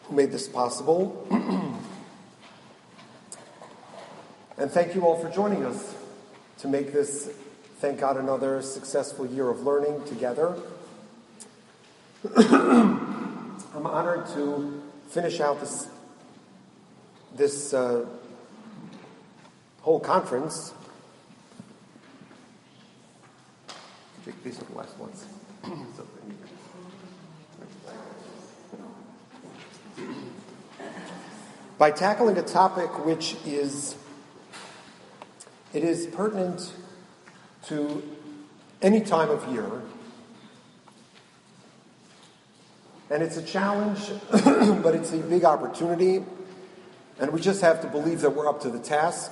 who made this possible. And thank you all for joining us to make this, thank God, another successful year of learning together. I'm honored to finish out this whole conference. These are the last ones. By tackling a topic which is pertinent to any time of year, and it's a challenge, but it's a big opportunity, and we just have to believe that we're up to the task,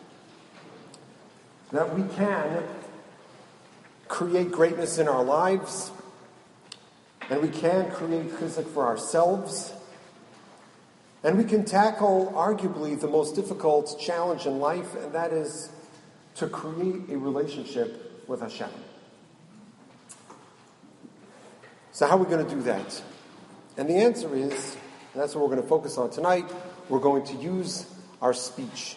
that we can create greatness in our lives, and we can create chizuk for ourselves, and we can tackle arguably the most difficult challenge in life, and that is to create a relationship with Hashem. So how are we going to do that? And the answer is, and that's what we're going to focus on tonight, we're going to use our speech.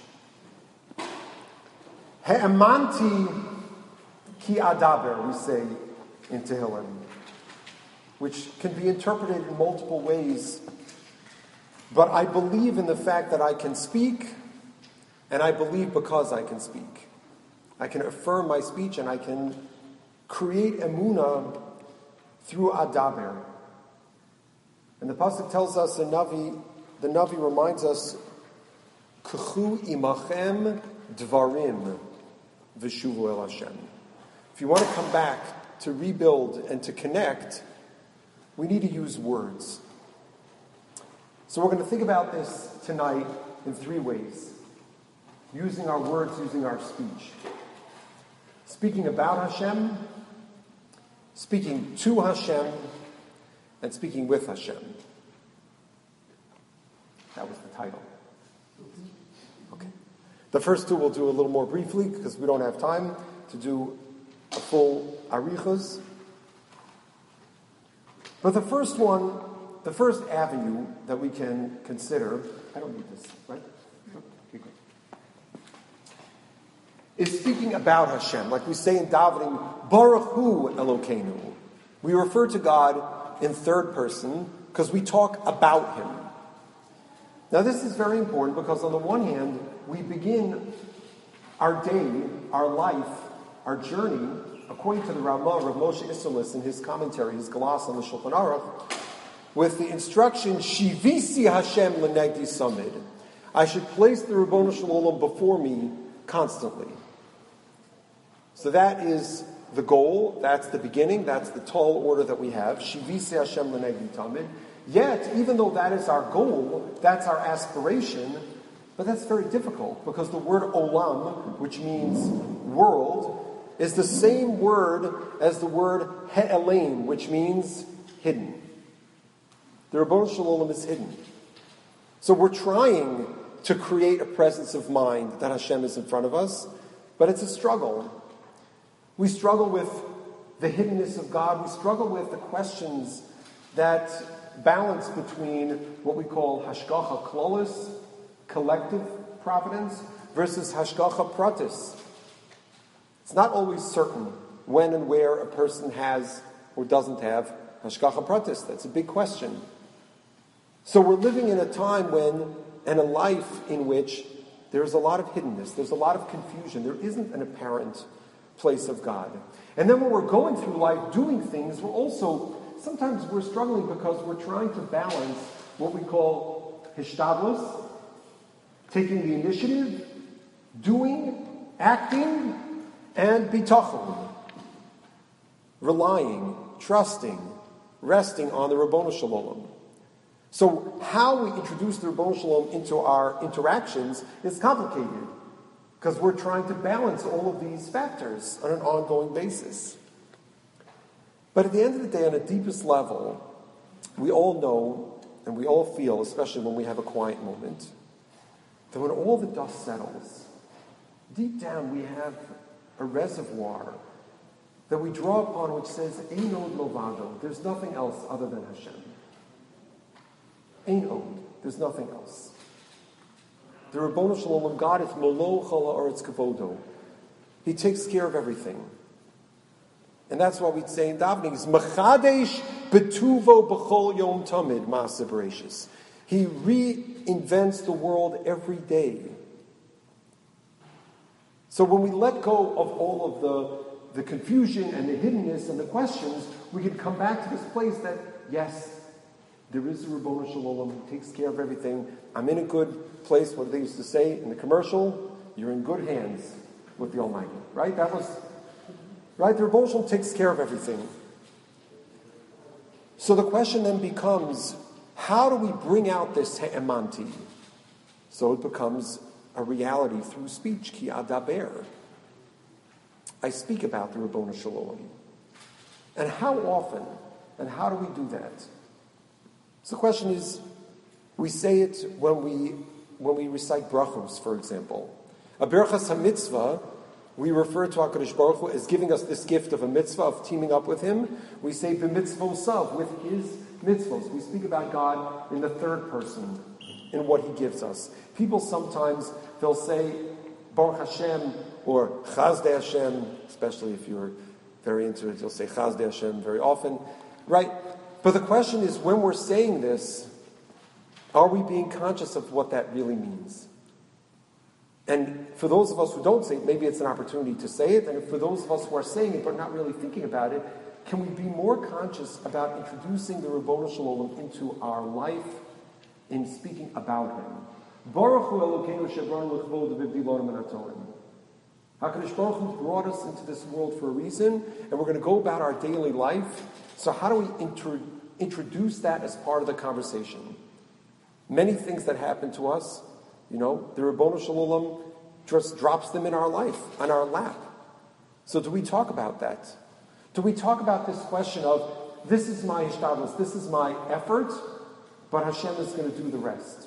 He'emanti ki adaber, we say in Tehillim, which can be interpreted in multiple ways. But I believe in the fact that I can speak, and I believe because I can speak. I can affirm my speech, and I can create emunah through adaber. And the pasuk tells us, the Navi reminds us, K'chu imachem dvarim v'shuvu el Hashem. If you want to come back to rebuild and to connect, we need to use words. So we're going to think about this tonight in three ways. Using our words, using our speech. Speaking about Hashem, speaking to Hashem, and speaking with Hashem. That was the title. Okay. The first two we'll do a little more briefly because we don't have time to do a full arichos. But the first one, the first avenue that we can consider, I don't need this, right? Okay, great. Is speaking about Hashem. Like we say in davening, Baruch Hu Elokeinu. We refer to God in third person because we talk about Him. Now this is very important because on the one hand, we begin our day, our life, our journey, according to the Ramah, Rav Moshe Isserles in his commentary, his Galas on the Shulchan Aruch, with the instruction, Shivisi Hashem L'negdi Samid. I should place the Ribbono Shel Olam before me constantly. So that is the goal, that's the beginning, that's the tall order that we have. Shivisi Hashem L'negdi Tamid. Yet, even though that is our goal, that's our aspiration, but that's very difficult because the word olam, which means world, is the same word as the word he'elim, which means hidden. The Ribbono Shel Olam is hidden. So we're trying to create a presence of mind that Hashem is in front of us, but it's a struggle. We struggle with the hiddenness of God. We struggle with the questions that balance between what we call hashgacha klolis, collective providence, versus hashgacha pratis. It's not always certain when and where a person has or doesn't have hashgacha pratis. That's a big question. So we're living in a time when, and a life in which there's a lot of hiddenness, there's a lot of confusion, there isn't an apparent place of God. And then when we're going through life doing things, sometimes we're struggling because we're trying to balance what we call hishtadlus, taking the initiative, doing, acting, and bitachon, relying, trusting, resting on the Ribbono Shel Olam. So how we introduce the Ribbono Shel Olam into our interactions is complicated because we're trying to balance all of these factors on an ongoing basis. But at the end of the day, on a deepest level, we all know and we all feel, especially when we have a quiet moment, that when all the dust settles, deep down we have a reservoir that we draw upon which says, Einod Lovado, there's nothing else other than Hashem. Ein od. There's nothing else. The Ribono Shel Olam, God is Molo Chol Haaretz Kavodo. He takes care of everything. And that's why we'd say in davening, is Machadesh Betuvo B'chol Yom Tamid Ma'aseh Bereishis. He reinvents the world every day. So when we let go of all of the confusion and the hiddenness and the questions, we can come back to this place that, yes, there is a Ribono Shel Olam who takes care of everything. I'm in a good place. What they used to say in the commercial, you're in good hands with the Almighty. Right? That was, right? The Ribono Shel Olam takes care of everything. So the question then becomes, how do we bring out this he'emanti? So it becomes a reality through speech. Ki adaber. I speak about the Ribono Shel Olam. And how often, and how do we do that? So the question is, we say it when we recite brachos, for example. A berachas hamitzvah, we refer to HaKadosh Baruch Hu as giving us this gift of a mitzvah, of teaming up with Him. We say b'mitzvosav, with His mitzvos. We speak about God in the third person, in what He gives us. People sometimes, they'll say Baruch Hashem or Chazdei Hashem, especially if you're very into it, you'll say Chazdei Hashem very often, right? But the question is, when we're saying this, are we being conscious of what that really means? And for those of us who don't say it, maybe it's an opportunity to say it. And for those of us who are saying it but not really thinking about it, can we be more conscious about introducing the Ribono Shel Olam into our life in speaking about Him? Baruch Hu Elokeinu shebaranu l'chvod v'bdilonim v'natolim. HaKadosh Baruch Hu brought us into this world for a reason, and we're going to go about our daily life. So how do we introduce that as part of the conversation? Many things that happen to us, the Ribono Shel Olam just drops them in our life, on our lap. So do we talk about that? Do we talk about this question of, this is my hishtadlus, this is my effort, but Hashem is going to do the rest?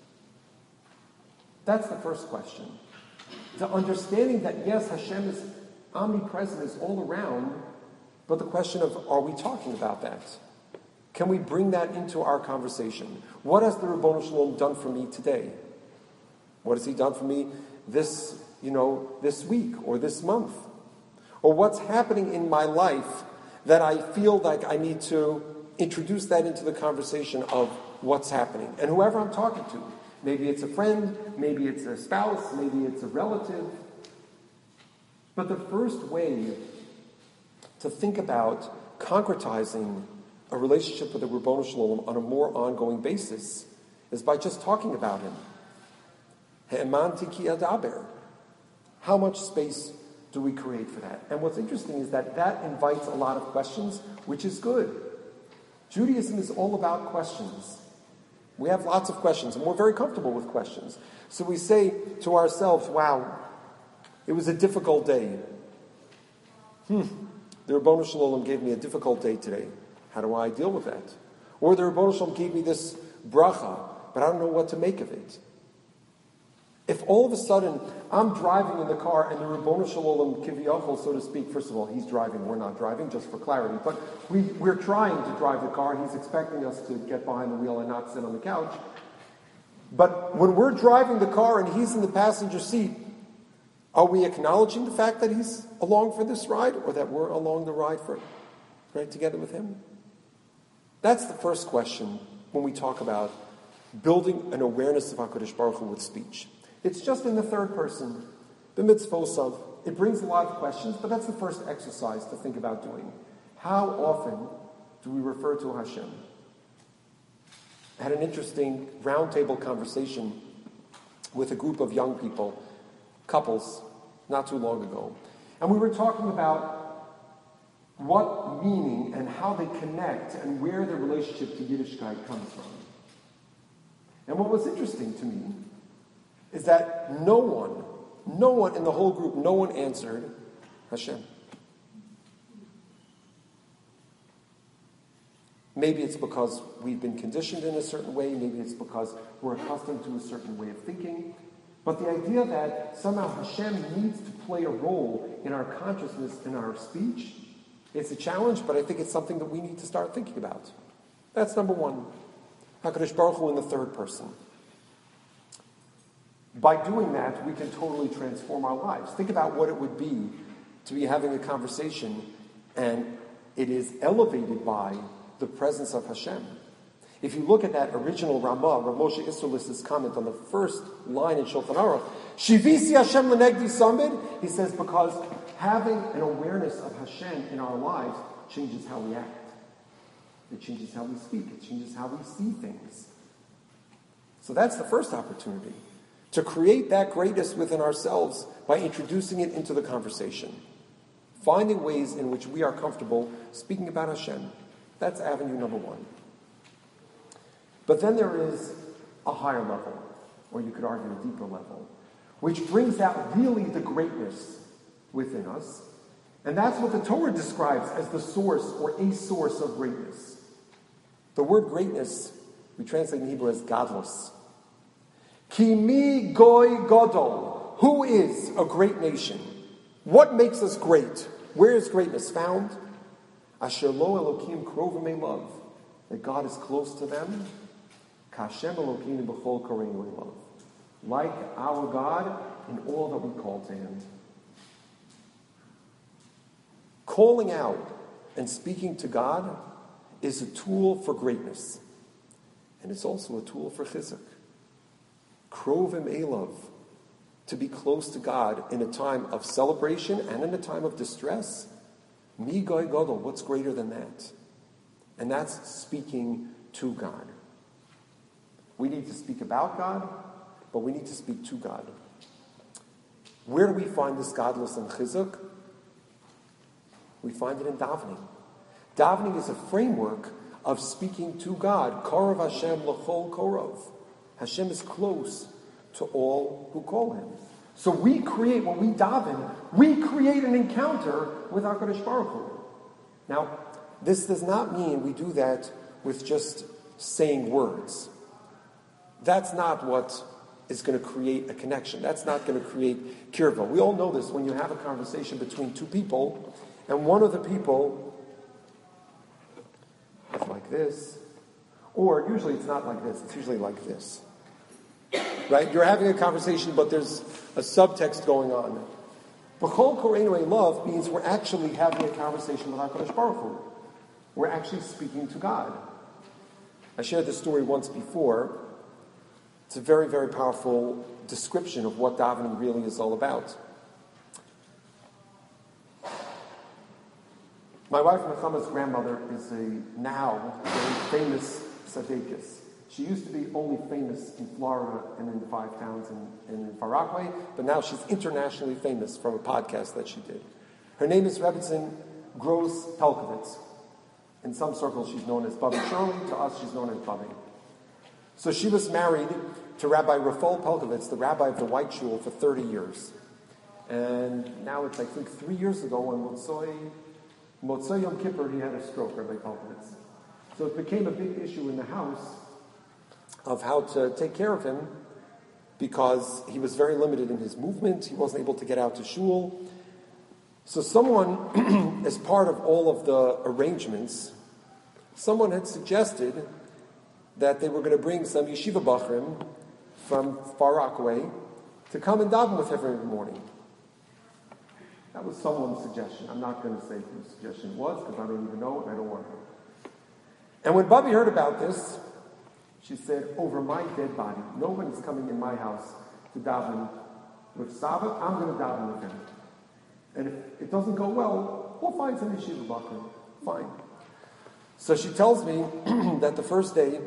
That's the first question. The understanding that, yes, Hashem is omnipresent, is all around, but the question of, are we talking about that? Can we bring that into our conversation? What has the Ribono Shel Olam done for me today? What has He done for me this week or this month? Or what's happening in my life that I feel like I need to introduce that into the conversation of what's happening? And whoever I'm talking to, maybe it's a friend, maybe it's a spouse, maybe it's a relative. But the first way to think about concretizing a relationship with the Ribono Shel Olam on a more ongoing basis is by just talking about Him. He'emanti ki adaber. How much space do we create for that? And what's interesting is that invites a lot of questions, which is good. Judaism is all about questions. We have lots of questions, and we're very comfortable with questions. So we say to ourselves, wow, it was a difficult day. The Ribono Shel Olam gave me a difficult day today. How do I deal with that? Or the Ribono Shel Olam gave me this bracha, but I don't know what to make of it. If all of a sudden I'm driving in the car and the Ribono Shel Olam kiviyachol, so to speak, first of all, He's driving, we're not driving, just for clarity, but we're trying to drive the car, He's expecting us to get behind the wheel and not sit on the couch. But when we're driving the car and He's in the passenger seat, are we acknowledging the fact that He's along for this ride, or that we're along the ride right together with Him? That's the first question when we talk about building an awareness of HaKadosh Baruch Hu with speech. It's just in the third person, the mitzvosav. It brings a lot of questions, but that's the first exercise to think about doing. How often do we refer to Hashem? I had an interesting roundtable conversation with a group of young people, couples, not too long ago. And we were talking about what meaning and how they connect and where their relationship to Yiddishkeit comes from. And what was interesting to me is that no one in the whole group, no one answered Hashem. Maybe it's because we've been conditioned in a certain way, maybe it's because we're accustomed to a certain way of thinking. But the idea that somehow Hashem needs to play a role in our consciousness, in our speech, it's a challenge, but I think it's something that we need to start thinking about. That's number one. HaKadosh Baruch Hu in the third person. By doing that, we can totally transform our lives. Think about what it would be to be having a conversation and it is elevated by the presence of Hashem. If you look at that original Ramah, Rav Moshe Isserlis's comment on the first line in Shulchan Aruch, Shivisi Hashem Lenegdi Samid, he says, because having an awareness of Hashem in our lives changes how we act. It changes how we speak. It changes how we see things. So that's the first opportunity, to create that greatness within ourselves by introducing it into the conversation. Finding ways in which we are comfortable speaking about Hashem. That's avenue number one. But then there is a higher level, or you could argue a deeper level, which brings out really the greatness within us. And that's what the Torah describes as the source or a source of greatness. The word greatness, we translate in Hebrew as godless. Ki mi goy gadol. Who is a great nation? What makes us great? Where is greatness found? Asher lo Elokim krovim elav. That God is close to them. Kashem Elokim b'chol koreinu elav. Like our God in all that we call to Him. Calling out and speaking to God is a tool for greatness. And it's also a tool for chizuk. Krovim elav. To be close to God in a time of celebration and in a time of distress. Mi goy gadol, what's greater than that? And that's speaking to God. We need to speak about God, but we need to speak to God. Where do we find this godless and chizuk? We find it in davening. Davening is a framework of speaking to God. Korov Hashem l'chol korov. Hashem is close to all who call Him. So we create, when we daven, we create an encounter with HaKadosh Baruch Hu. Now, this does not mean we do that with just saying words. That's not what is going to create a connection. That's not going to create kirva. We all know this when you have a conversation between two people, and one of the people is like this, or usually it's not like this, it's usually like this. Right? You're having a conversation, but there's a subtext going on. B'chol koreinu elav means we're actually having a conversation with HaKadosh Baruch Hu. We're actually speaking to God. I shared this story once before. It's a very, very powerful description of what davening really is all about. My wife, Nechama's grandmother, is a now very famous tzaddikus. She used to be only famous in Florida and in the 5 towns and in Far Rockaway, but now she's internationally famous from a podcast that she did. Her name is Rebbetzin Gross Pelkovitz. In some circles, she's known as Bubby Shirley. To us, she's known as Bubby. So she was married to Rabbi Rafal Pelkovitz, the rabbi of the White Shul, for 30 years. And now it's, I think, 3 years ago on Motzei Yom Kippur, he had a stroke, Rabbi Pelkovitz. So it became a big issue in the house of how to take care of him, because he was very limited in his movement. He wasn't able to get out to shul. So someone, as part of all of the arrangements, someone had suggested that they were going to bring some yeshiva bachrim from Far Rockaway to come and daven with every morning. That was someone's suggestion. I'm not going to say whose suggestion it was, because I don't even know it and I don't want to. And when Bubby heard about this, she said, over my dead body, no one's coming in my house to daven with Saba. I'm going to daven with him. And if it doesn't go well, we'll find some yeshiva bachrim. Fine. So she tells me that the first day,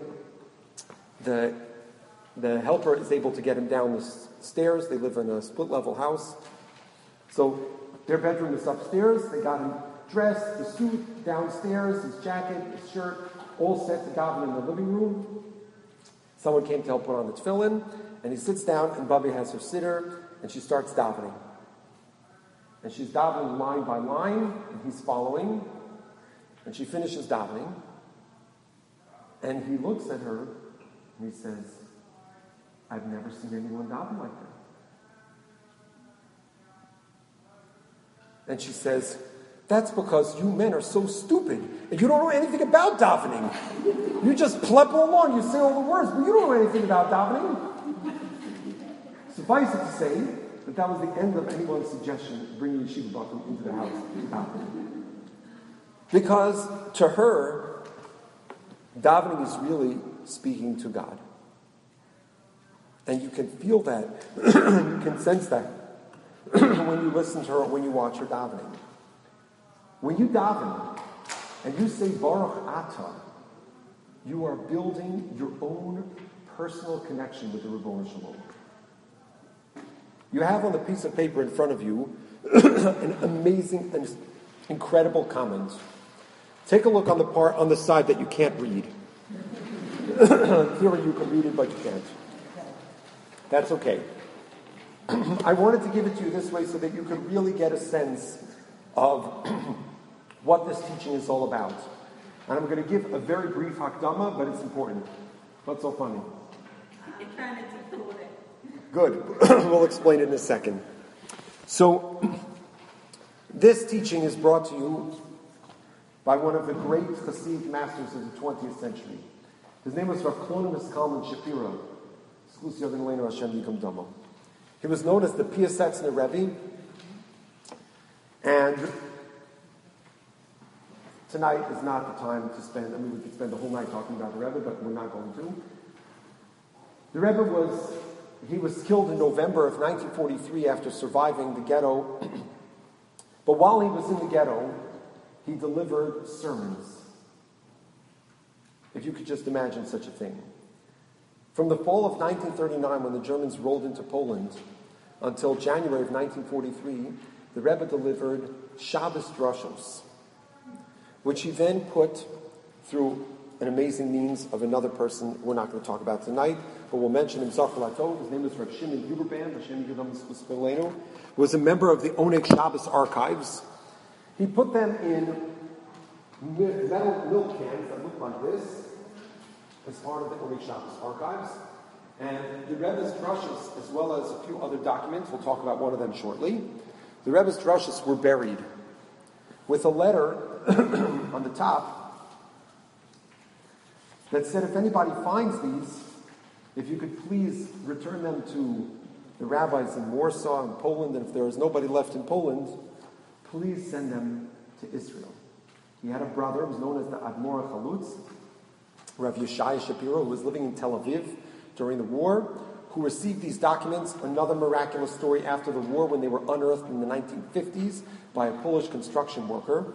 the helper is able to get him down the stairs. They live in a split-level house. So their bedroom is upstairs. They got him dressed, the suit downstairs, his jacket, his shirt, all set to daven in the living room. Someone came to help put on the tefillin, and he sits down, and Bubby has her sitter, and she starts davening. And she's davening line by line, and he's following, and she finishes davening, and he looks at her, and he says, I've never seen anyone daven like that. And she says, That's because you men are so stupid and you don't know anything about davening. You just plepple along, you say all the words, but you don't know anything about davening. Suffice it to say that was the end of anyone's suggestion of bringing Yeshiva Bachim into the house to daven. Because to her, davening is really speaking to God. And you can feel that, you can sense that when you listen to her, when you watch her davening. When you daven and you say Baruch Atah, you are building your own personal connection with the Ribono Shel Olam. You have on the piece of paper in front of you an amazing and incredible comment. Take a look on the part on the side that you can't read. Here you can read it, but you can't. That's okay. I wanted to give it to you this way so that you could really get a sense of what this teaching is all about. And I'm going to give a very brief hakdama, but it's important. What's so funny? You're trying to decode it. Good. We'll explain it in a second. So, this teaching is brought to you by one of the great Hasidic masters of the 20th century. His name was Rav Clonimus Kalman Shapira. He was known as the Piasetzner Rebbe, and tonight is not the time to spend, we could spend the whole night talking about the Rebbe, but we're not going to. The Rebbe was killed in November of 1943 after surviving the ghetto, but while he was in the ghetto, he delivered sermons. If you could just imagine such a thing. From the fall of 1939, when the Germans rolled into Poland, until January of 1943, the Rebbe delivered Shabbos Drushos, which he then put through an amazing means of another person we're not going to talk about tonight, but we'll mention him, Zachar Lato. His name is Rav Shimon Huberban, was a member of the Oneg Shabbos archives. He put them in metal milk cans that look like this, as part of the Oneg Shabbos archives. And the Rebbe's drushes, as well as a few other documents, we'll talk about one of them shortly. The Rebbe's drushes were buried with a letter on the top that said, if anybody finds these, if you could please return them to the rabbis in Warsaw and Poland, and if there is nobody left in Poland, please send them to Israel. He had a brother who was known as the Admor Chalutz, Rav Yeshaya Shapiro, who was living in Tel Aviv during the war, who received these documents, another miraculous story after the war when they were unearthed in the 1950s by a Polish construction worker.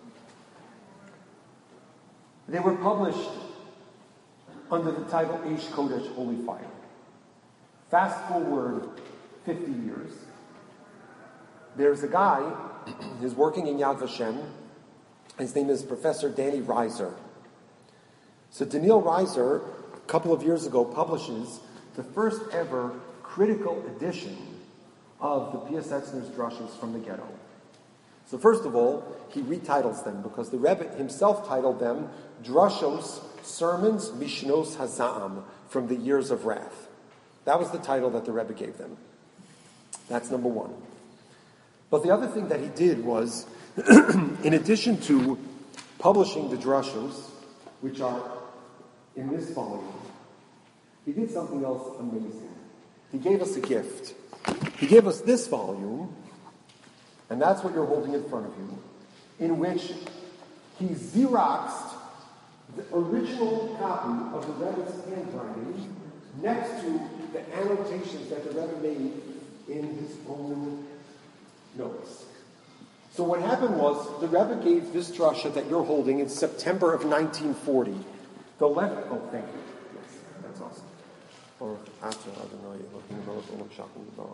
They were published under the title Eish Kodesh, Holy Fire. Fast forward 50 years. There's a guy who's working in Yad Vashem. His name is Professor Danny Reiser. So Daniel Reiser, a couple of years ago, publishes the first ever critical edition of the Piasetzner's drushes from the ghetto. So first of all, he retitles them because the Rebbe himself titled them Drushos, Sermons, Mishnos Hazam, from the Years of Wrath. That was the title that the Rebbe gave them. That's number one. But the other thing that he did was, in addition to publishing the drushos, which are in this volume, he did something else amazing. He gave us a gift. He gave us this volume, and that's what you're holding in front of you, in which he Xeroxed the original copy of the Rebbe's handwriting next to the annotations that the Rebbe made in his own notes. So what happened was, the Rebbe gave this drasha that you're holding in September of 1940. The left, oh, thank you. Yes, that's awesome. Or after, I don't know, you're looking about.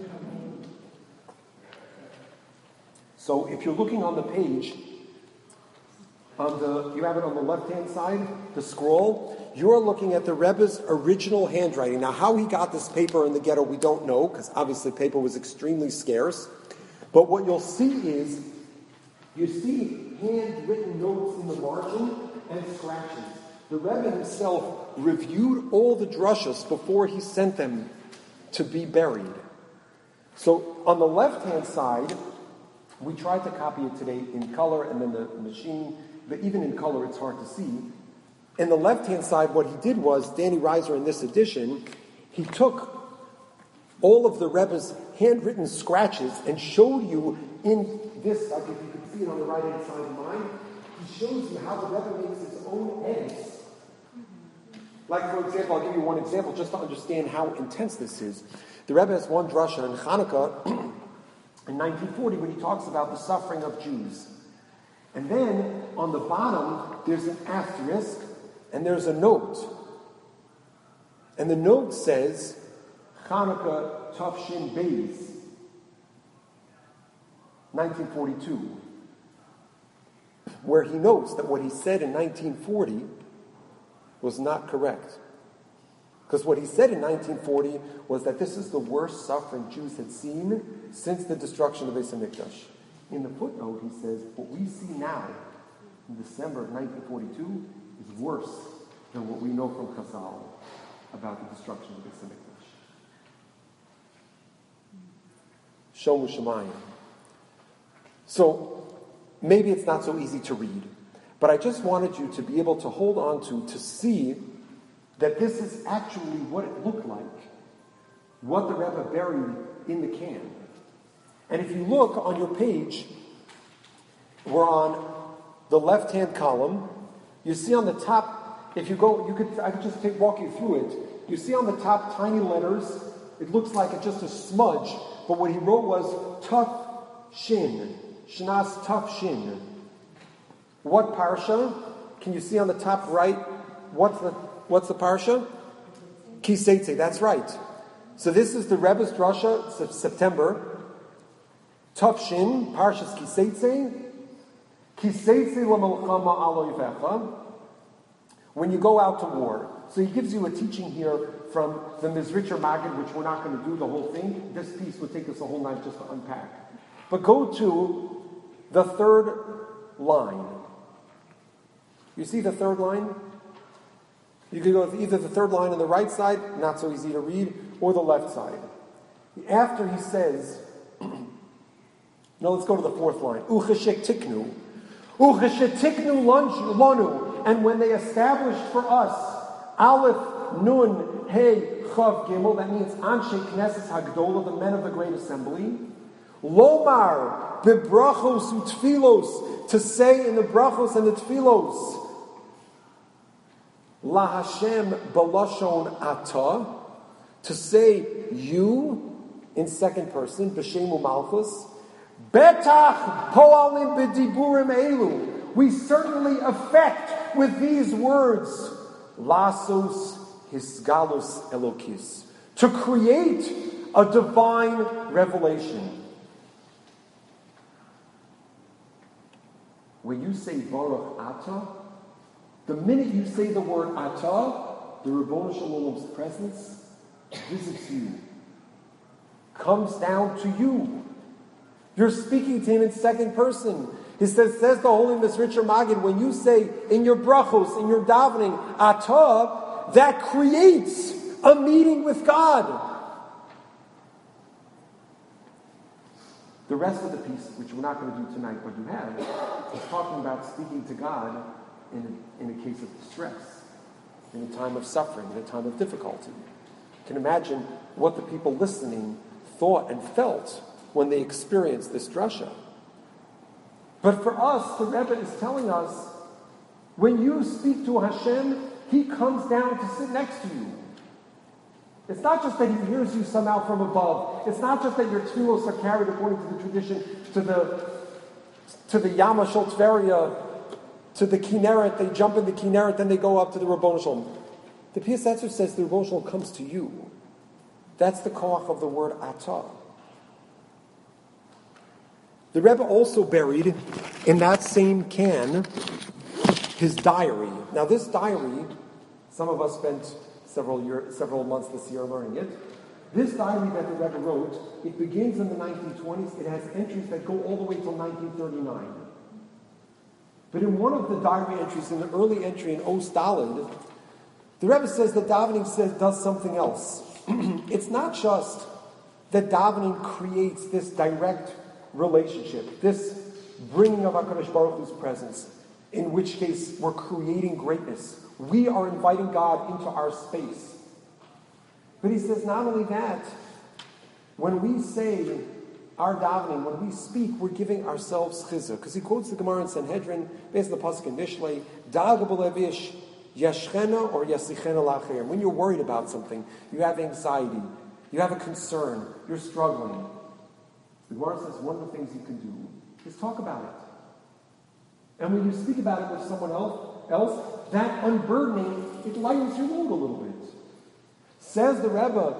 So if you're looking on the page, you have it on the left-hand side, the scroll. You're looking at the Rebbe's original handwriting. Now, how he got this paper in the ghetto, we don't know, because obviously paper was extremely scarce. But what you'll see is, you see handwritten notes in the margin and scratches. The Rebbe himself reviewed all the drushas before he sent them to be buried. So on the left-hand side, We tried to copy it today in color and then the machine, but even in color it's hard to see. In the left-hand side, what he did was, Danny Reiser in this edition, he took all of the Rebbe's handwritten scratches and showed you in this, like if you can see it on the right-hand side of mine, he shows you how the Rebbe makes his own edits. Like, for example, I'll give you one example just to understand how intense this is. The Rebbe has one drasha in Hanukkah in 1940 when he talks about the suffering of Jews. And then, on the bottom, there's an asterisk and there's a note. And the note says, Hanukkah Tafshin Beis, 1942. Where he notes that what he said in 1940 was not correct. Because what he said in 1940 was that this is the worst suffering Jews had seen since the destruction of Beis HaMikdash. In the footnote, he says, what we see now, in December of 1942, is worse than what we know from Chazal about the destruction of Beis HaMikdash. Shomu Shemayim. So, maybe it's not so easy to read, but I just wanted you to be able to hold on to see that this is actually what it looked like, what the Rebbe buried in the can. And if you look on your page, we're on the left-hand column. You see on the top, if you go, I could just walk you through it. You see on the top tiny letters, it looks like it's just a smudge, but what he wrote was Tuf Shin, Shnas Tuf Shin. What parsha? Can you see on the top right? What's the parsha? Kiseitze, that's right. So this is the Rebbe's drasha, September. Tafshin, Parshas Kiseitze. Kiseitze l'melchama alo yvecha. When you go out to war. So he gives you a teaching here from the Mizritcher Maggid, which we're not going to do the whole thing. This piece would take us a whole night just to unpack. But go to the third line. You see the third line? You could go with either the third line on the right side, not so easy to read, or the left side. After he says, no, let's go to the fourth line. Ucheshek tiknu. Ucheshek tiknu lanu. And when they established for us, Aleph, Nun, Hey, Chav, Gimel, that means Anshe Knesset Hagdola, the men of the great assembly. Lomar, bebrachos utfilos, to say in the brachos and the tfilos. La Hashem balashon ata, to say you in second person, b'shemu malchus. Betach poalim b'diburim elu. We certainly affect with these words. Lasos hisgalus elokis. To create a divine revelation. When you say Baruch Ata, the minute you say the word Ata, the Ribono Shel Olam's presence visits you, comes down to you. You're speaking to him in second person. He says the Holy Mizritcher Maggid, when you say in your brachos, in your davening, Ata, that creates a meeting with God. The rest of the piece, which we're not going to do tonight, but you have, is talking about speaking to God in a case of distress, in a time of suffering, in a time of difficulty. You can imagine what the people listening thought and felt when they experienced this drasha. But for us, the Rebbe is telling us, when you speak to Hashem, He comes down to sit next to you. It's not just that He hears you somehow from above. It's not just that your tefillos are carried according to the tradition to the Yama Shel Tveria, to the Kinneret. They jump in the Kinneret, then they go up to the Ribono Shel Olam. The Pius Setzer says the Ribono Shel Olam comes to you. That's the koach of the word Atah. The Rebbe also buried in that same can his diary. Now this diary, some of us spent several months this year learning it. This diary that the Rebbe wrote, it begins in the 1920s. It has entries that go all the way till 1939. But in one of the diary entries, in the early entry in Os Daled, the Rebbe says that davening does something else. It's not just that davening creates this direct relationship, this bringing of HaKadosh Baruch Hu's presence, in which case we're creating greatness. We are inviting God into our space. But he says not only that, when we say our davening, when we speak, we're giving ourselves chizah. Because he quotes the Gemara in Sanhedrin, based on the pasuk in Mishlei, Da'aga b'levish yashchena or yasichena la'achayim. When you're worried about something, you have anxiety, you have a concern, you're struggling. The Gemara says one of the things you can do is talk about it. And when you speak about it with someone else, that unburdening, it lightens your load a little bit. Says the Rebbe,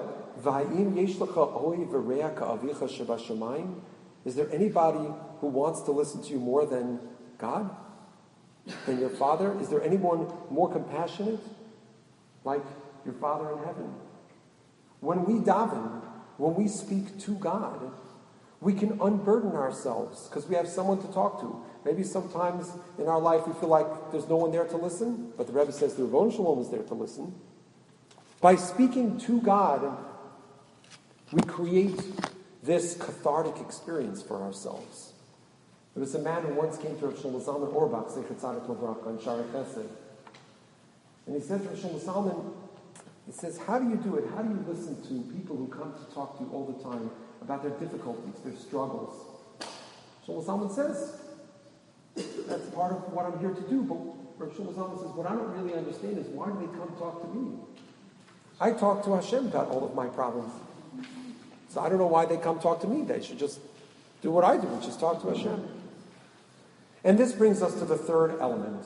is there anybody who wants to listen to you more than God? Than your Father? Is there anyone more compassionate? Like your Father in heaven? When we daven, when we speak to God, we can unburden ourselves because we have someone to talk to. Maybe sometimes in our life we feel like there's no one there to listen, but the Rebbe says the Rebbeinu Shalom is there to listen. By speaking to God, we create this cathartic experience for ourselves. There was a man who once came to Rav Shlomo Zalman Auerbach, Zecher Tzadik Livracha, on Shaarei Chesed. And he said to Rav Shlomo Zalman, he says, how do you do it? How do you listen to people who come to talk to you all the time about their difficulties, their struggles? Shlomo Zalman says, that's part of what I'm here to do. But Rav Shlomo Zalman says, what I don't really understand is why do they come talk to me? I talk to Hashem about all of my problems. So I don't know why they come talk to me. They should just do what I do, which is talk to Hashem. And this brings us to the third element.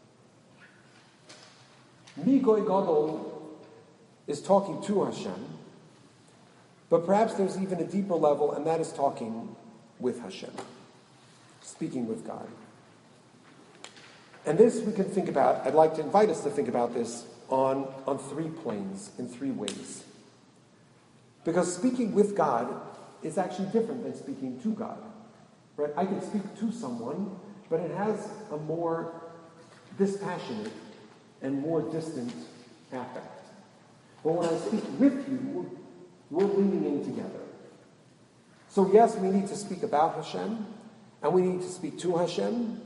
Mi Goy Gadol is talking to Hashem, but perhaps there's even a deeper level, and that is talking with Hashem, speaking with God. And this we can think about, I'd like to invite us to think about this on three planes, in three ways. Because speaking with God is actually different than speaking to God. Right? I can speak to someone, but it has a more dispassionate and more distant affect. But when I speak with you, we're leaning in together. So yes, we need to speak about Hashem, and we need to speak to Hashem.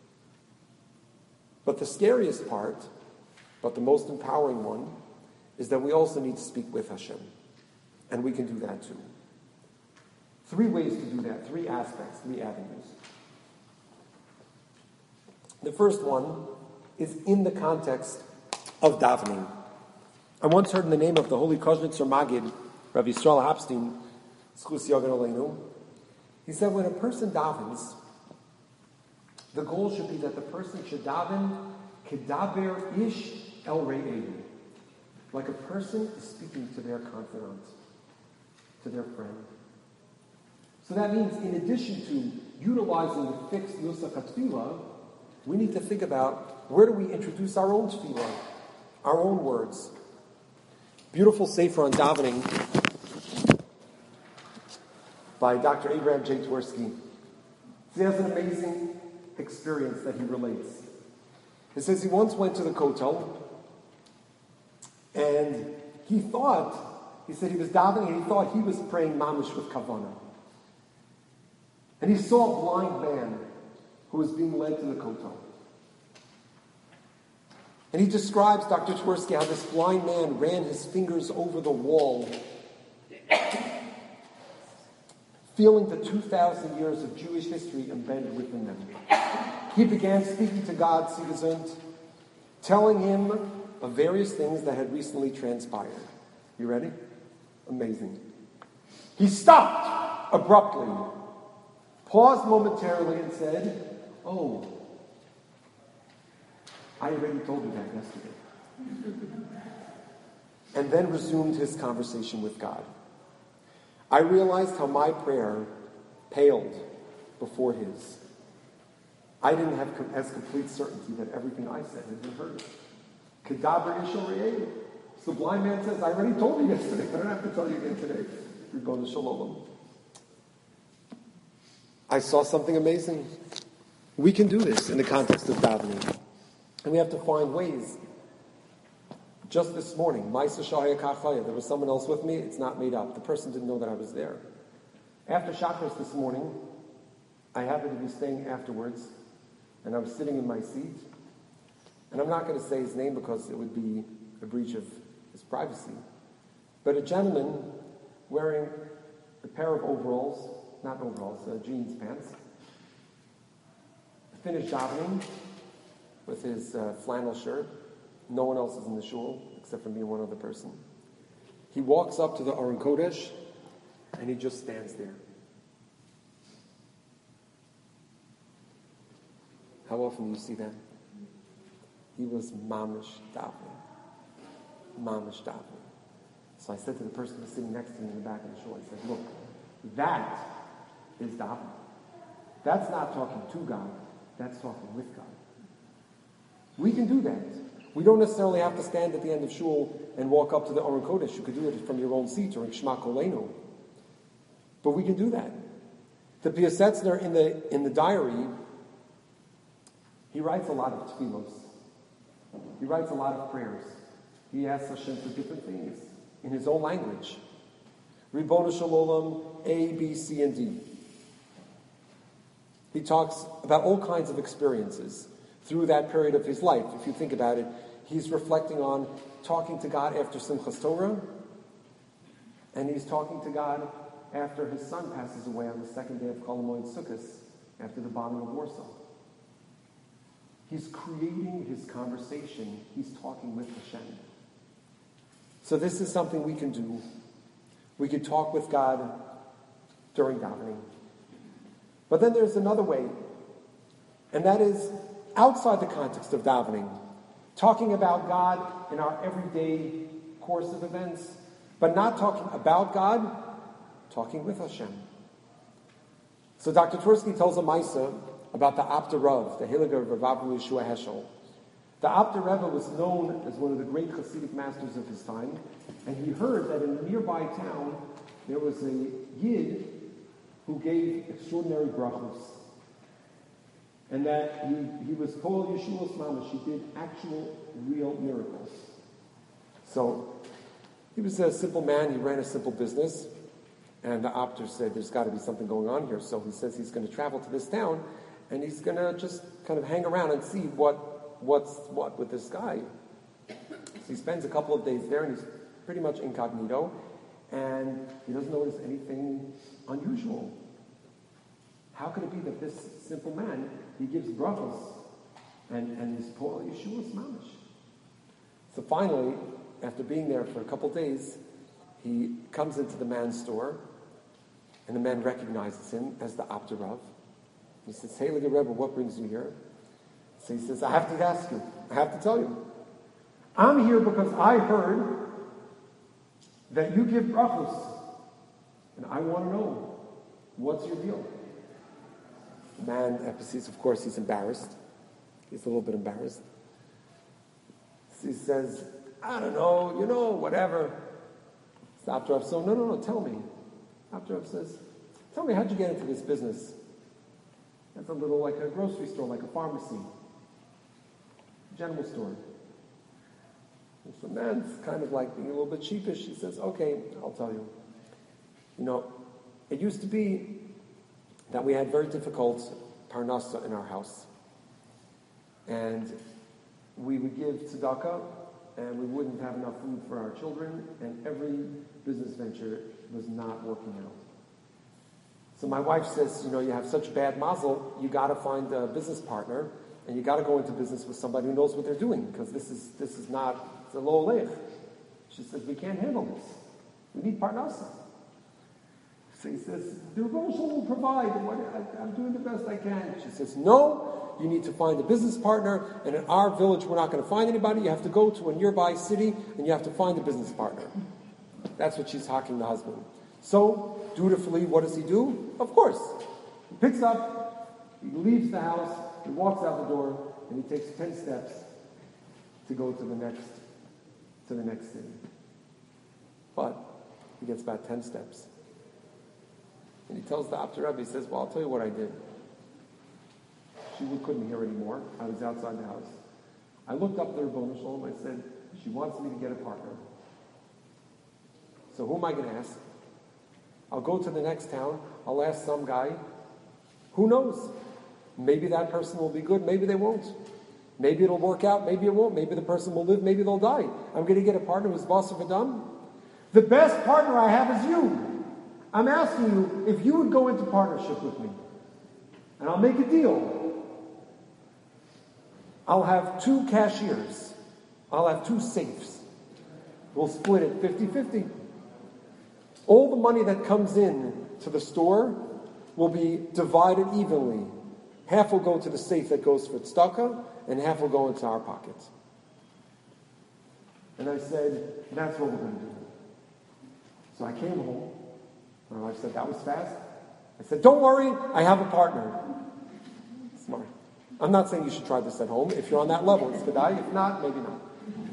But the scariest part, but the most empowering one, is that we also need to speak with Hashem. And we can do that too. Three ways to do that, three aspects, three avenues. The first one is in the context of davening. I once heard in the name of the holy Koznitzer Magid, Rav Yisrael Hapstein, Zchus Yagon Aleinu, he said when a person davens, the goal should be that the person should daven kedaber ish el re'ehu, like a person is speaking to their confidant, to their friend. So that means in addition to utilizing the fixed nusach tefillah, we need to think about where do we introduce our own tefillah, our own words. Beautiful sefer on davening by Dr. Abraham J. Twersky. He has an amazing experience that he relates. He says he once went to the Kotel and he said he was davening and he thought he was praying mamish with kavanah. And he saw a blind man who was being led to the Kotel. And he describes, Dr. Twersky, how this blind man ran his fingers over the wall, feeling the 2,000 years of Jewish history embedded within them. He began speaking to God, Sigezund, telling him of various things that had recently transpired. You ready? Amazing. He stopped abruptly, paused momentarily and said, "Oh, I already told you that yesterday." And then resumed his conversation with God. I realized how my prayer paled before his. I didn't have as complete certainty that everything I said had been heard. Kedaber ishal re'ehu. So the blind man says, I already told you yesterday. I don't have to tell you again today. You're going to Shalom. I saw something amazing. We can do this in the context of davening. And we have to find ways. Just this morning, Ma'aseh Shahaya Kachaya, there was someone else with me. It's not made up. The person didn't know that I was there. After Shacharis this morning, I happened to be staying afterwards, and I was sitting in my seat, and I'm not going to say his name because it would be a breach of his privacy, but a gentleman wearing a pair of jeans pants, finished davening with his flannel shirt. No one else is in the shul except for me and one other person. He walks up to the Aron Kodesh and he just stands there. How often do you see that? He was mamish davening. Mamish davening. So I said to the person who was sitting next to me in the back of the shul, I said, look, that is davening. That's not talking to God, that's talking with God. We can do that. We don't necessarily have to stand at the end of shul and walk up to the Aron Kodesh. You could do it from your own seat or in Shema Kolenu. But we can do that. The Piasetzner in the diary, he writes a lot of tefillos. He writes a lot of prayers. He asks Hashem for different things in his own language. Ribono Shel Olam, A, B, C, and D. He talks about all kinds of experiences through that period of his life. If you think about it, he's reflecting on talking to God after Simchas Torah, and he's talking to God after his son passes away on the second day of Kol Hamoed Sukkos, after the bombing of Warsaw. He's creating his conversation. He's talking with Hashem. So this is something we can do. We can talk with God during davening. But then there's another way, and that is outside the context of davening, talking about God in our everyday course of events, but not talking about God, talking with Hashem. So Dr. Tversky tells a Maisa about the Apter Rav, the Hiliger Rav Avraham Yeshua Heschel. The Apter Rebbe was known as one of the great Hasidic masters of his time, and he heard that in a nearby town there was a Yid who gave extraordinary brachos, and that he was called Yeshua's Mamash. He did actual, real miracles. So he was a simple man. He ran a simple business, and the Apter said, "There's got to be something going on here." So he says he's going to travel to this town, and he's going to just kind of hang around and see what's what with this guy. So he spends a couple of days there, and he's pretty much incognito, and he doesn't notice anything unusual. How could it be that this simple man, he gives brachos, and he's called Yeshua's Mamash? So finally, after being there for a couple of days, he comes into the man's store, and the man recognizes him as the Apter Rav. He says, "Hey, Rebbe, what brings you here?" So he says, "I have to ask you. I have to tell you. I'm here because I heard that you give brachos, and I want to know, what's your deal?" The man, of course, he's embarrassed. He's a little bit embarrassed. So he says, "I don't know, whatever." So Apter Rav says, no, tell me. Apter Rav says, "Tell me, how'd you get into this business? It's a little like a grocery store, like a pharmacy, general store." And so the man's kind of like being a little bit sheepish. He says, "Okay, I'll tell you. It used to be that we had very difficult parnasa in our house. And we would give tzedakah, and we wouldn't have enough food for our children, and every business venture was not working out. So my wife says, you have such bad mazel, you got to find a business partner, and you got to go into business with somebody who knows what they're doing, because this is not, it's a low lech." She says, "We can't handle this. We need parnasa." So he says, "The Rebbe will provide. I'm doing the best I can." She says, "No, you need to find a business partner, and in our village we're not going to find anybody. You have to go to a nearby city, and you have to find a business partner." That's what she's talking to the husband. So, dutifully, what does he do? Of course. He picks up, he leaves the house, he walks out the door, and he takes 10 steps to go to the next city. But he gets about 10 steps. And he tells the Apter Rebbe, he says, "Well, I'll tell you what I did. She couldn't hear anymore. I was outside the house. I looked up the Ribono Shel Olam. I said, she wants me to get a partner. So who am I going to ask? I'll go to the next town. I'll ask some guy Who knows? Maybe that person will be good, maybe they won't. Maybe it'll work out, maybe it won't. Maybe the person will live, maybe they'll die. I'm going to get a partner who's boss of Adam. The best partner I have is you. I'm asking you if you would go into partnership with me. And I'll make a deal. I'll have 2 cashiers. I'll have 2 safes. We'll split it 50-50. All the money that comes in to the store will be divided evenly. Half will go to the safe that goes for tzedakah, and half will go into our pockets. And I said, that's what we're going to do. So I came home. My wife said, that was fast. I said, don't worry, I have a partner. Smart. I'm not saying you should try this at home. If you're on that level, it's Kedai. If not, maybe not.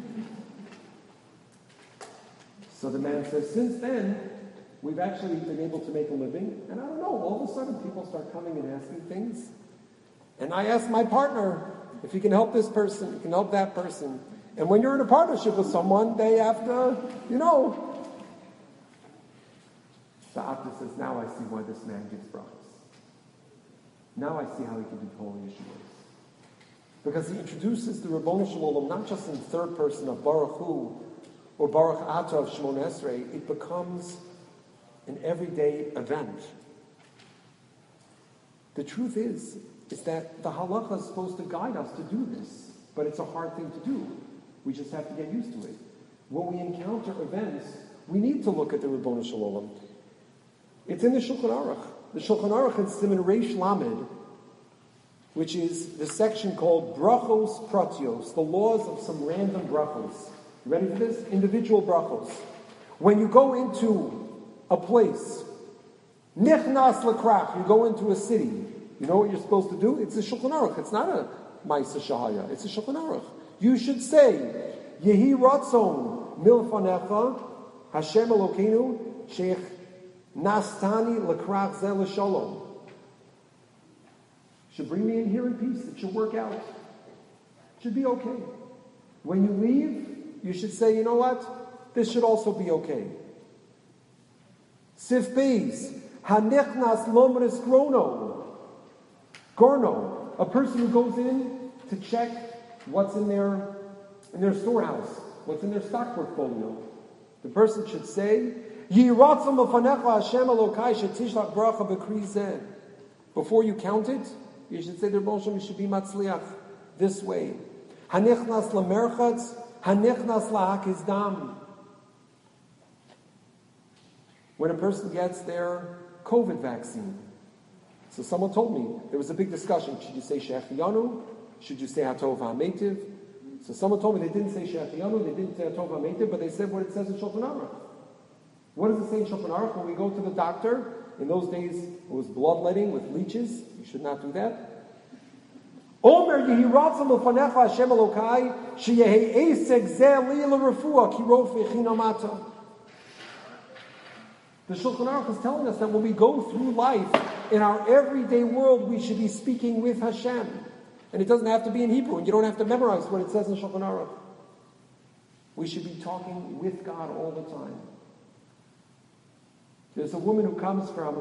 So the man says, since then, we've actually been able to make a living. And I don't know, all of a sudden people start coming and asking things. And I asked my partner if he can help this person, he can help that person. And when you're in a partnership with someone, they have to, The Abba says, now I see why this man gives brachos. Now I see how he can do holy Yeshuas. Because he introduces the Ribono Shel Olam not just in third person of Baruch Hu or Baruch Ata of Shemon Esrei. It becomes an everyday event. The truth is that the halacha is supposed to guide us to do this, but it's a hard thing to do. We just have to get used to it. When we encounter events, we need to look at the Ribono Shel Olam. It's in the Shulchan Aruch. The Shulchan Aruch is Siman Reish Lamed, which is the section called Brachos Pratios, the laws of some random brachos. You ready for this? Individual brachos. When you go into a place, Nichnas Lekrach, you go into a city, you know what you're supposed to do? It's a Shulchan Aruch. It's not a Ma'aseh Shahaya. It's a Shulchan Aruch. You should say, Yehi Ratzon Milfanecha Hashem Elokeinu Sheikh Nastani Lekrach Zel Shalom. Should bring me in here in peace. It should work out. It should be okay. When you leave, you should say, you know what? This should also be okay. Sif Beis, Hanichnas Lomris Gorno, a person who goes in to check what's in their storehouse, what's in their stock portfolio. The person should say, Yiratzam Afanecha Hashem Elokai Shetishlach Bracha B'Kri Zeh. Before you count it, you should say, you should be matzliach this way. Hanichnas lamerchatz, hanichnas lahakiz dam. When a person gets their COVID vaccine. So someone told me, there was a big discussion. Should you say Shechianu? Should you say Hatov HaMeitiv? So someone told me they didn't say Shechianu, they didn't say Hatov HaMeitiv, but they said what it says in Shulchan Aruch. What does it say in Shulchan Aruch? When we go to the doctor, in those days, it was bloodletting with leeches. You should not do that. Omer yehiratzam ufanecha Hashem Elokai sheyehi esek zeh li l'refua ki rof echinamata. The Shulchan Aruch is telling us that when we go through life, in our everyday world, we should be speaking with Hashem. And it doesn't have to be in Hebrew, and you don't have to memorize what it says in Shulchan Aruch. We should be talking with God all the time. There's a woman who comes from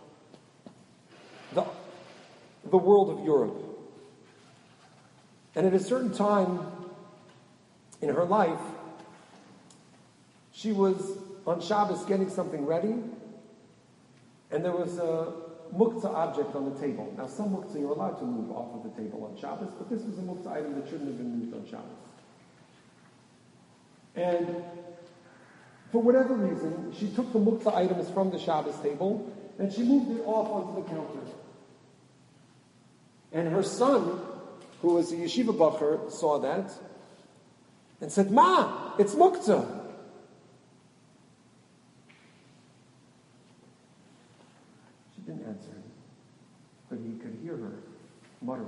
the world of Europe. And at a certain time in her life, she was on Shabbos getting something ready, and there was a muktzah object on the table. Now, some muktzah you're allowed to move off of the table on Shabbos, but this was a muktzah item that shouldn't have been moved on Shabbos. And for whatever reason, she took the muktzah items from the Shabbos table, and she moved it off onto the counter. And her son, who was a yeshiva bacher, saw that and said, Ma, it's muktzah. She didn't answer him, but he could hear her muttering.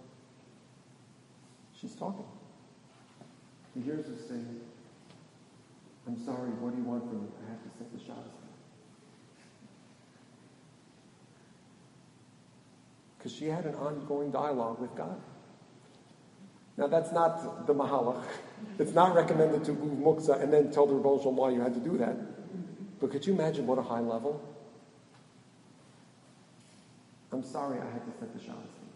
She's talking. He hears her saying, I'm sorry, what do you want from me? I have to set the Shabbos. Because she had an ongoing dialogue with God. Now that's not the mahalach. It's not recommended to move muktzah and then tell the Ribono Shel Olam why you had to do that. But could you imagine what a high level? I'm sorry I had to set the Shabbos date.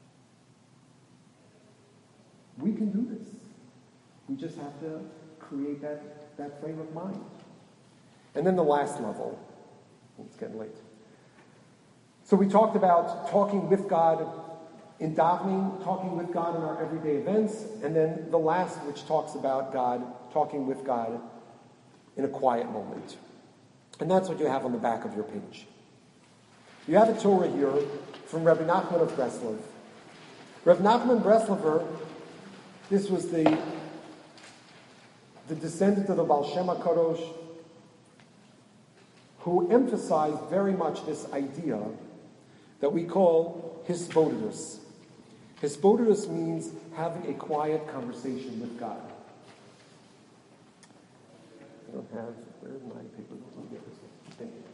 We can do this. We just have to create that frame of mind. And then the last level. It's getting late. So we talked about talking with God in davening, talking with God in our everyday events, and then the last, which talks about God, talking with God in a quiet moment. And that's what you have on the back of your page. You have a Torah here from Rabbi Nachman of Breslov. Rabbi Nachman Breslover, this was the descendant of the Baal Shem HaKadosh, who emphasized very much this idea that we call hisbodedus. Hisbodedus means having a quiet conversation with God. I don't have, where's my paper? Thank you.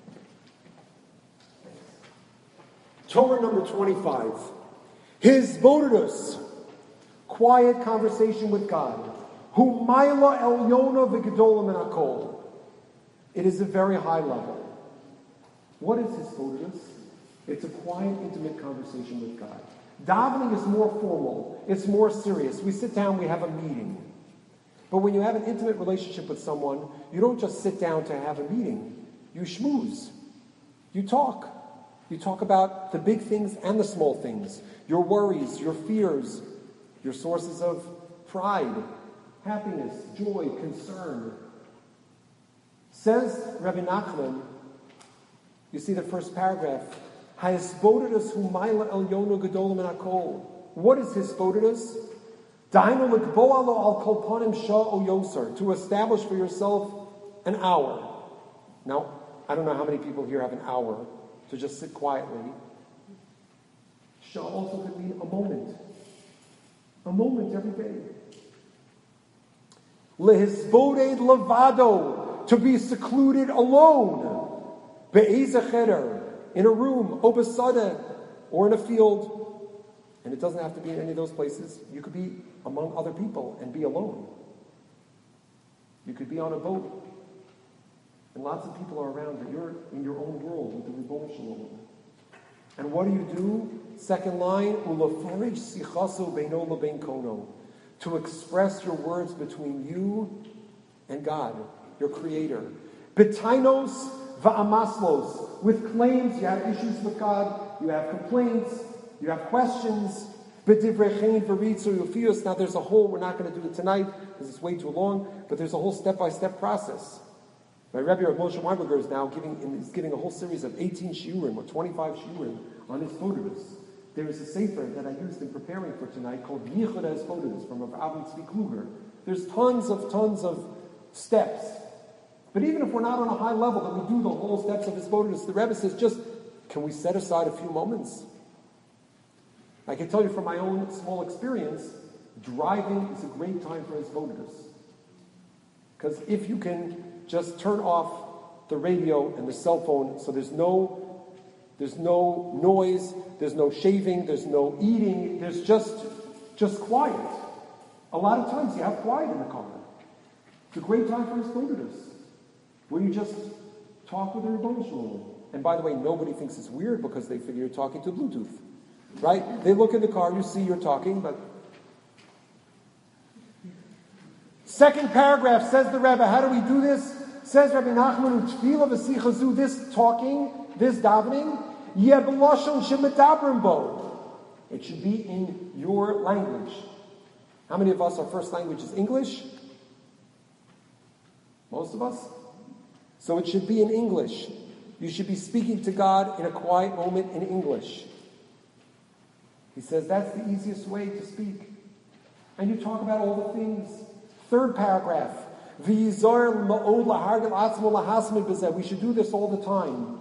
Torah number 25. Hisbodedus, quiet conversation with God. Hu maila elyona v'gedola min hakol. It is a very high level. What is hisbodedus? It's a quiet, intimate conversation with God. Davening is more formal. It's more serious. We sit down, we have a meeting. But when you have an intimate relationship with someone, you don't just sit down to have a meeting. You schmooze. You talk. You talk about the big things and the small things. Your worries, your fears, your sources of pride, happiness, joy, concern. Says Rabbi Nachman, you see the first paragraph, what is hisbodedus? To establish for yourself an hour. Now, I don't know how many people here have an hour to just sit quietly. Shah also could mean a moment. A moment every day. Lehisboded levado, to be secluded alone. Be'ezeh cheder, in a room, obasada, or in a field. And it doesn't have to be in any of those places. You could be among other people and be alone. You could be on a boat, and lots of people are around, but you're in your own world with the Ribono Shel Olam. And what do? Second line, ulafarish sichaso beino lebein kono, to express your words between you and God, your Creator. Betainos va'amaslos, with claims, you have issues with God, you have complaints, you have questions. B'divrechein v'ritzu yufius. Now there's a whole, we're not going to do it tonight because it's way too long, but there's a whole step-by-step process. My Rebbe Rav Moshe Weinberger is now giving a whole series of 18 shiurim or 25 shiurim on hisbodedus. There is a sefer that I used in preparing for tonight called Yichud Hisbodedus from Rav Avin Tzvi Kluger. There's tons of steps. But even if we're not on a high level that we do the whole steps of hisbodedus, the Rebbe says, just, can we set aside a few moments? I can tell you from my own small experience, driving is a great time for hisbodedus. Because if you can just turn off the radio and the cell phone, so there's no noise, there's no shaving, there's no eating, there's just quiet. A lot of times you have quiet in the car. It's a great time for hisbodedus, where you just talk with the Ribono Shel Olam. And by the way, nobody thinks it's weird because they figure you're talking to Bluetooth. Right? They look in the car, you see you're talking, but... Second paragraph, says the Rebbe, how do we do this? Says Rabbi Nachman, Utfila v'sichazu, this talking, this davening, yeb'lashon shemedabrim bo. It should be in your language. How many of us, our first language is English? Most of us? So it should be in English. You should be speaking to God in a quiet moment in English. He says that's the easiest way to speak. And you talk about all the things. Third paragraph. We should do this all the time.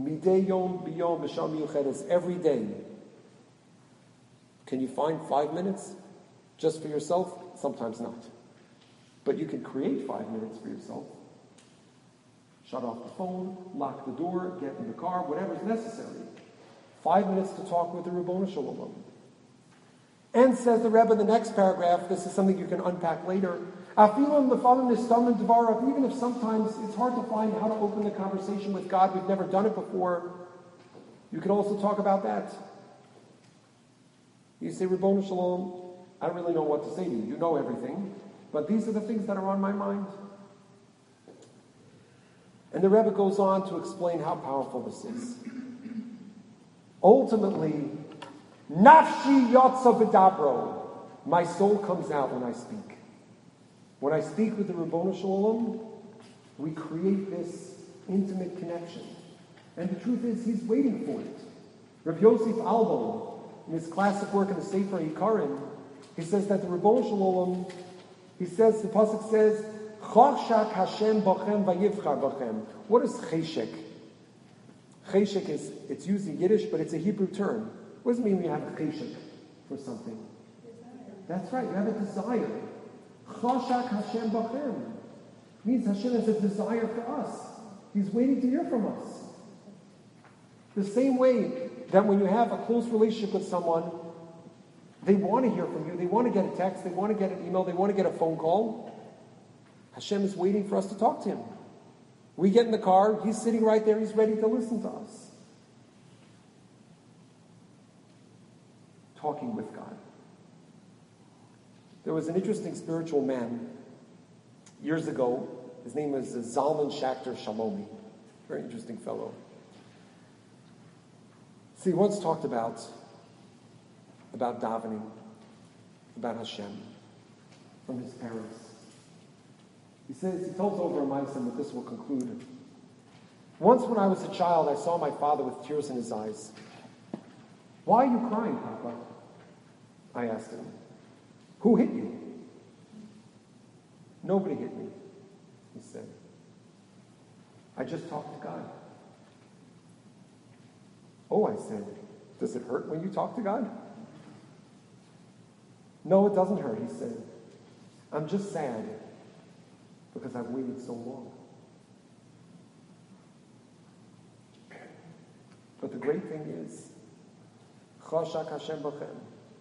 Every day. Can you find 5 minutes just for yourself? Sometimes not. But you can create 5 minutes for yourself. Shut off the phone, lock the door, get in the car, whatever is necessary. 5 minutes to talk with the Ribono Shel Olam. And says the Rebbe in the next paragraph, this is something you can unpack later, even if sometimes it's hard to find how to open the conversation with God, we've never done it before, You can also talk about that. You say, Ribono Shalom, I don't really know what to say to you. You know everything, but these are the things that are on my mind. And the Rebbe goes on to explain how powerful this is. Ultimately, Nafshi Yotza V'dabro, my soul comes out when I speak. When I speak with the Ribono Shalom, we create this intimate connection. And the truth is, he's waiting for it. Rav Yosef Albo, in his classic work in the Sefer Yikarim, he says that the Ribono Shalom, he says, the pasuk says, Chashak Hashem bachem vayivchar bachem. What is cheshek? Cheshek is, it's used in Yiddish, but it's a Hebrew term. What does it mean when you have a cheshek for something? That's right, you have a desire. Chashak Hashem bachem means Hashem has a desire for us. He's waiting to hear from us. The same way that when you have a close relationship with someone, they want to hear from you, they want to get a text, they want to get an email, they want to get a phone call. Hashem is waiting for us to talk to him. We get in the car, he's sitting right there, he's ready to listen to us. Talking with God. There was an interesting spiritual man years ago. His name was Zalman Schachter Shalomi. Very interesting fellow. So he once talked about davening, about Hashem, from his parents. He says, he tells over a Ma'aseh, and with this will conclude. Once when I was a child, I saw my father with tears in his eyes. Why are you crying, Papa? I asked him. Who hit you? Nobody hit me, he said. I just talked to God. Oh, I said, does it hurt when you talk to God? No, it doesn't hurt, he said. I'm just sad because I've waited so long. But the great thing is, Chashak Hashem bachem.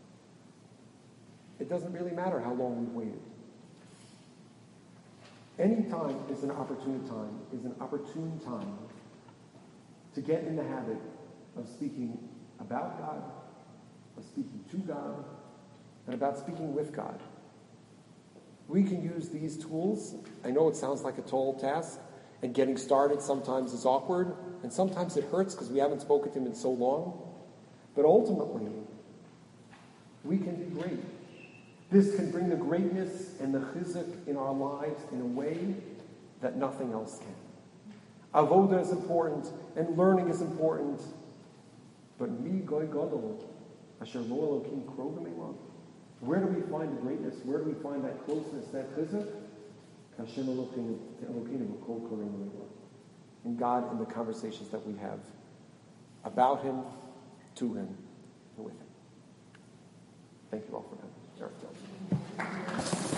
It doesn't really matter how long we've waited. Any time is an opportune time to get in the habit of speaking about God, of speaking to God, and about speaking with God. We can use these tools. I know it sounds like a tall task, and getting started sometimes is awkward, and sometimes it hurts because we haven't spoken to him in so long. But ultimately, we can be great. This can bring the greatness and the chizuk in our lives in a way that nothing else can. Avoda is important, and learning is important. But mi goy gadol, asher lo Elokim krovim elav. Where do we find the greatness? Where do we find that closeness, that chizuk? Hashem Elokim kol korim elav. In God, in the conversations that we have about Him, to Him, and with Him. Thank you all for coming.